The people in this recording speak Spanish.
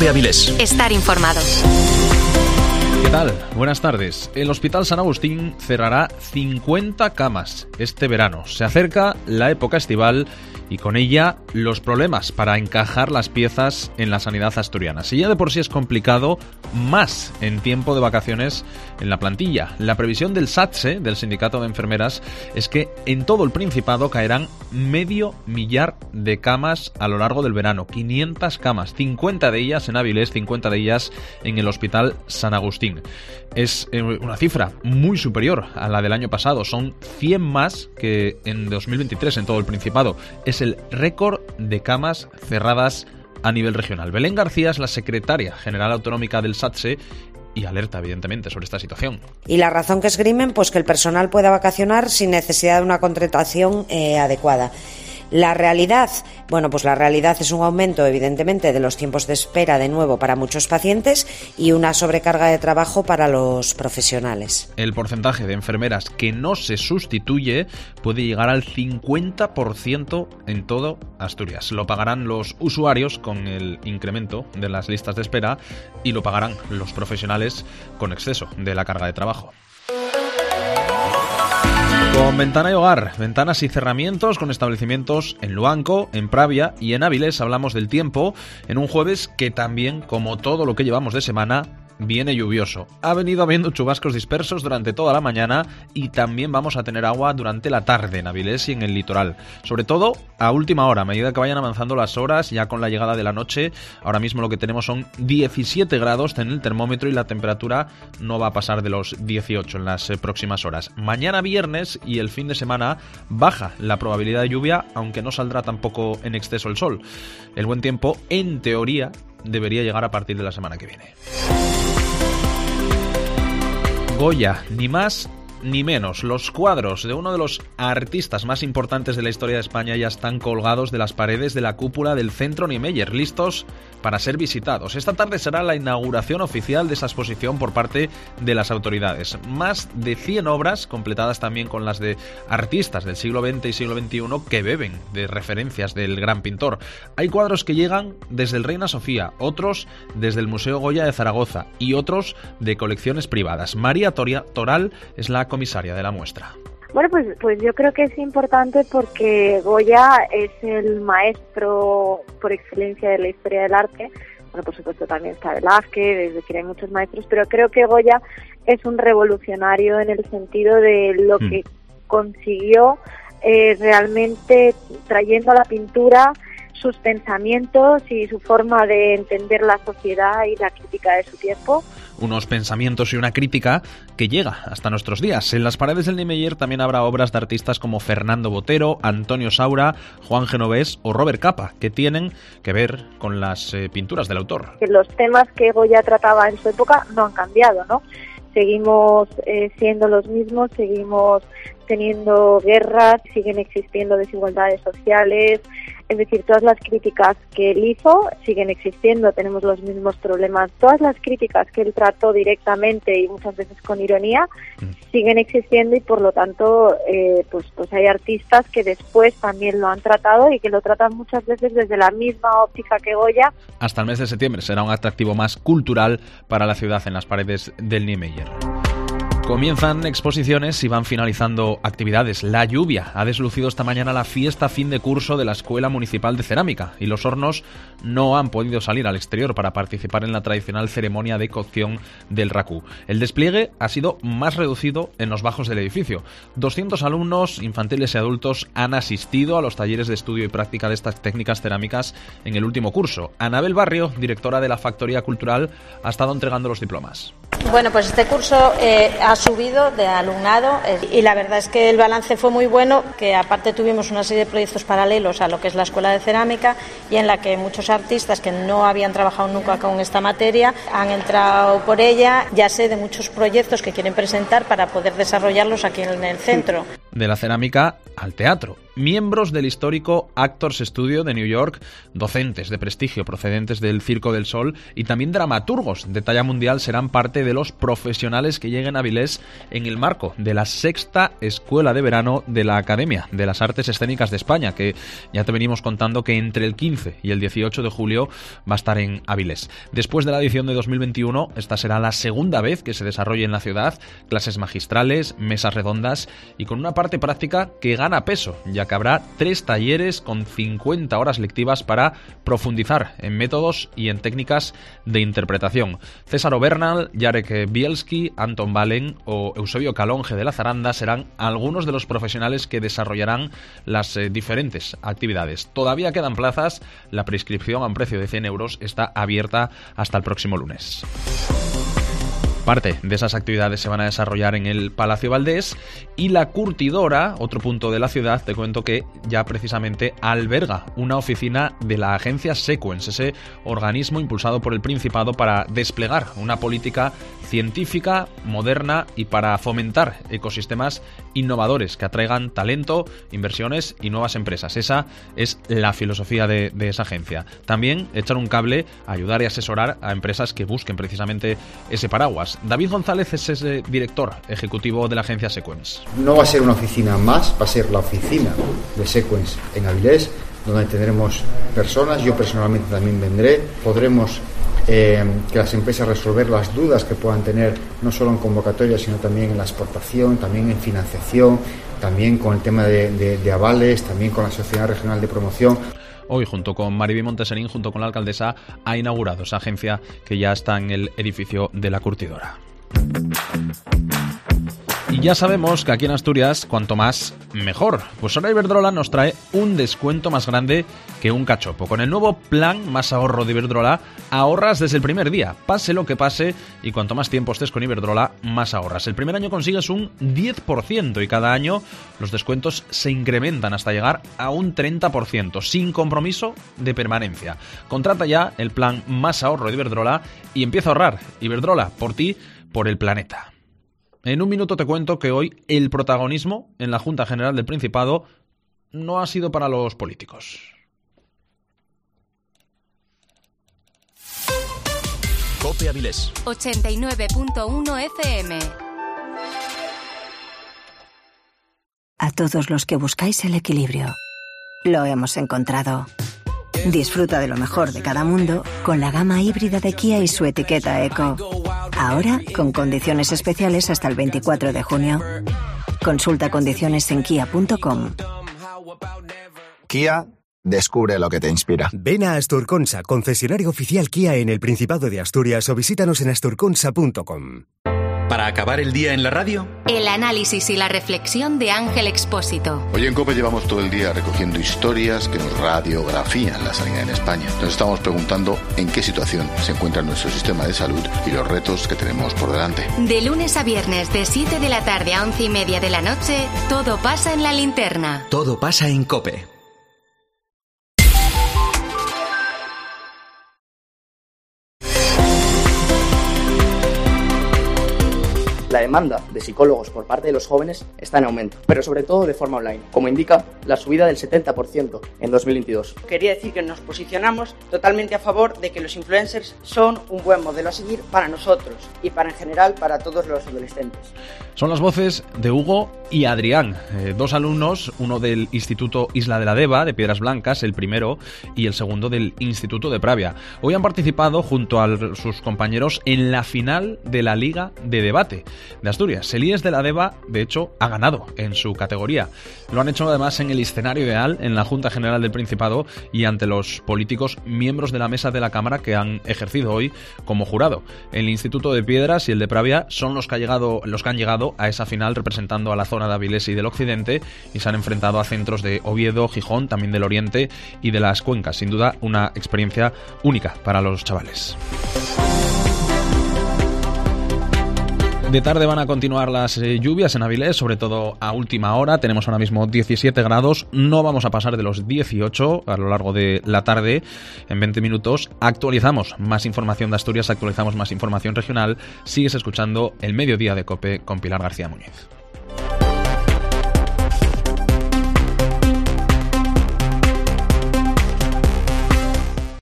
de Avilés. Estar informado. ¿Qué tal? Buenas tardes. El Hospital San Agustín cerrará 50 camas este verano. Se acerca la época estival y con ella los problemas para encajar las piezas en la sanidad asturiana. Si ya de por sí es complicado, más en tiempo de vacaciones en la plantilla. La previsión del SATSE, del Sindicato de Enfermeras, es que en todo el Principado caerán 500.000 de camas a lo largo del verano. 500 camas, 50 de ellas en Avilés, 50 de ellas en el Hospital San Agustín. Es una cifra muy superior a la del año pasado. Son 100 más que en 2023 en todo el Principado. Es el récord de camas cerradas a nivel regional. Belén García es la secretaria general autonómica del SATSE y alerta, evidentemente, sobre esta situación. Y la razón que esgrimen, pues que el personal pueda vacacionar sin necesidad de una contratación adecuada. La realidad, bueno, pues la realidad es un aumento, evidentemente, de los tiempos de espera de nuevo para muchos pacientes y una sobrecarga de trabajo para los profesionales. El porcentaje de enfermeras que no se sustituye puede llegar al 50% en todo Asturias. Lo pagarán los usuarios con el incremento de las listas de espera y lo pagarán los profesionales con exceso de la carga de trabajo. Con Ventana y Hogar, ventanas y cerramientos con establecimientos en Luanco, en Pravia y en Avilés. Hablamos del tiempo en un jueves que también, como todo lo que llevamos de semana, viene lluvioso. Ha venido habiendo chubascos dispersos durante toda la mañana y también vamos a tener agua durante la tarde en Avilés y en el litoral. Sobre todo a última hora, a medida que vayan avanzando las horas, ya con la llegada de la noche. Ahora mismo lo que tenemos son 17 grados en el termómetro y la temperatura no va a pasar de los 18 en las próximas horas. Mañana viernes y el fin de semana baja la probabilidad de lluvia, aunque no saldrá tampoco en exceso el sol. El buen tiempo, en teoría, debería llegar a partir de la semana que viene. Goya, ni más ni menos. Los cuadros de uno de los artistas más importantes de la historia de España ya están colgados de las paredes de la cúpula del Centro Niemeyer, listos para ser visitados. Esta tarde será la inauguración oficial de esa exposición por parte de las autoridades. Más de 100 obras, completadas también con las de artistas del siglo XX y siglo XXI, que beben de referencias del gran pintor. Hay cuadros que llegan desde el Reina Sofía, otros desde el Museo Goya de Zaragoza y otros de colecciones privadas. María Toral es la comisaria de la muestra. Bueno, pues yo creo que es importante porque Goya es el maestro por excelencia de la historia del arte. Bueno, por supuesto también está Velázquez, es decir, hay muchos maestros, pero creo que Goya es un revolucionario en el sentido de lo que consiguió realmente trayendo a la pintura sus pensamientos y su forma de entender la sociedad y la crítica de su tiempo. Unos pensamientos y una crítica que llega hasta nuestros días. En las paredes del Niemeyer también habrá obras de artistas como Fernando Botero, Antonio Saura, Juan Genovés o Robert Capa, que tienen que ver con las pinturas del autor. Los temas que Goya trataba en su época no han cambiado, ¿no? Seguimos siendo los mismos, seguimos teniendo guerras, siguen existiendo desigualdades sociales. Es decir, todas las críticas que él hizo siguen existiendo, tenemos los mismos problemas. Todas las críticas que él trató directamente y muchas veces con ironía siguen existiendo y por lo tanto pues hay artistas que después también lo han tratado y que lo tratan muchas veces desde la misma óptica que Goya. Hasta el mes de septiembre será un atractivo más cultural para la ciudad en las paredes del Niemeyer. Comienzan exposiciones y van finalizando actividades. La lluvia ha deslucido esta mañana la fiesta fin de curso de la Escuela Municipal de Cerámica y los hornos no han podido salir al exterior para participar en la tradicional ceremonia de cocción del racú. El despliegue ha sido más reducido en los bajos del edificio. 200 alumnos infantiles y adultos han asistido a los talleres de estudio y práctica de estas técnicas cerámicas en el último curso. Anabel Barrio, directora de la Factoría Cultural, ha estado entregando los diplomas. Bueno, pues este curso ha subido de alumnado y la verdad es que el balance fue muy bueno, que aparte tuvimos una serie de proyectos paralelos a lo que es la Escuela de Cerámica y en la que muchos artistas que no habían trabajado nunca con esta materia han entrado por ella. Ya sé de muchos proyectos que quieren presentar para poder desarrollarlos aquí en el centro. de la cerámica al teatro. Miembros del histórico Actors Studio de New York, docentes de prestigio procedentes del Circo del Sol y también dramaturgos de talla mundial serán parte de los profesionales que lleguen a Avilés en el marco de la 6ª Escuela de Verano de la Academia de las Artes Escénicas de España, que ya te venimos contando que entre el 15 y el 18 de julio va a estar en Avilés. Después de la edición de 2021, esta será la segunda vez que se desarrolle en la ciudad, clases magistrales, mesas redondas y con una parte práctica que gana peso, ya que habrá 3 talleres con 50 horas lectivas para profundizar en métodos y en técnicas de interpretación. César Obernal, Jarek Bielski, Anton Valen o Eusebio Calonge de la Zaranda serán algunos de los profesionales que desarrollarán las diferentes actividades. Todavía quedan plazas, la prescripción a un precio de 100 euros está abierta hasta el próximo lunes. Parte de esas actividades se van a desarrollar en el Palacio Valdés y la Curtidora, otro punto de la ciudad, te cuento que ya precisamente alberga una oficina de la agencia Sequence, ese organismo impulsado por el Principado para desplegar una política científica, moderna y para fomentar ecosistemas innovadores que atraigan talento, inversiones y nuevas empresas. Esa es la filosofía de esa agencia. También echar un cable, ayudar y asesorar a empresas que busquen precisamente ese paraguas. David González es ese director ejecutivo de la agencia Sequence. No va a ser una oficina más, va a ser la oficina de Sequence en Avilés, donde tendremos personas, yo personalmente también vendré, podremos que las empresas resolver las dudas que puedan tener, no solo en convocatoria, sino también en la exportación, también en financiación, también con el tema de avales, también con la Sociedad Regional de Promoción. Hoy, junto con Mariby Monteserín, junto con la alcaldesa, ha inaugurado esa agencia que ya está en el edificio de la Curtidora. Y ya sabemos que aquí en Asturias, cuanto más, mejor. Pues ahora Iberdrola nos trae un descuento más grande que un cachopo. Con el nuevo plan Más Ahorro de Iberdrola, ahorras desde el primer día. Pase lo que pase, y cuanto más tiempo estés con Iberdrola, más ahorras. El primer año consigues un 10% y cada año los descuentos se incrementan hasta llegar a un 30%, sin compromiso de permanencia. Contrata ya el plan Más Ahorro de Iberdrola y empieza a ahorrar. Iberdrola, por ti, por el planeta. En un minuto te cuento que hoy el protagonismo en la Junta General del Principado no ha sido para los políticos. COPE Avilés 89.1 FM. A todos los que buscáis el equilibrio, lo hemos encontrado. Disfruta de lo mejor de cada mundo con la gama híbrida de Kia y su etiqueta Eco. Ahora con condiciones especiales hasta el 24 de junio. Consulta condiciones en kia.com. Kia, descubre lo que te inspira. Ven a Asturconsa, concesionario oficial Kia en el Principado de Asturias, o visítanos en asturconsa.com. Para acabar el día en la radio, El análisis y la reflexión de Ángel Expósito. Hoy en COPE llevamos todo el día recogiendo historias que nos radiografían la sanidad en España. Nos estamos preguntando en qué situación se encuentra nuestro sistema de salud y los retos que tenemos por delante. De lunes a viernes, de 7 de la tarde a 11:30 de la noche, todo pasa en La Linterna. todo pasa en COPE. La demanda de psicólogos por parte de los jóvenes está en aumento, pero sobre todo de forma online, como indica la subida del 70% en 2022. Quería decir que nos posicionamos totalmente a favor de que los influencers son un buen modelo a seguir para nosotros y para en general para todos los adolescentes. Son las voces de Hugo y Adrián, dos alumnos, uno del Instituto Isla de la Deva, de Piedras Blancas, el primero, y el segundo del Instituto de Pravia. Hoy han participado junto a sus compañeros en la final de la Liga de Debate de Asturias. El IES de la Deva, de hecho, ha ganado en su categoría. Lo han hecho además en el escenario ideal, en la Junta General del Principado y ante los políticos miembros de la mesa de la Cámara que han ejercido hoy como jurado. El Instituto de Piedras y el de Pravia son los que han llegado a esa final representando a la zona de Avilés y del Occidente y se han enfrentado a centros de Oviedo, Gijón, también del Oriente y de las Cuencas. Sin duda, una experiencia única para los chavales. De tarde van a continuar las lluvias en Avilés, sobre todo a última hora. Tenemos ahora mismo 17 grados, no vamos a pasar de los 18 a lo largo de la tarde. En 20 minutos actualizamos más información de Asturias, actualizamos más información regional. Sigues escuchando El Mediodía de COPE con Pilar García Muñiz.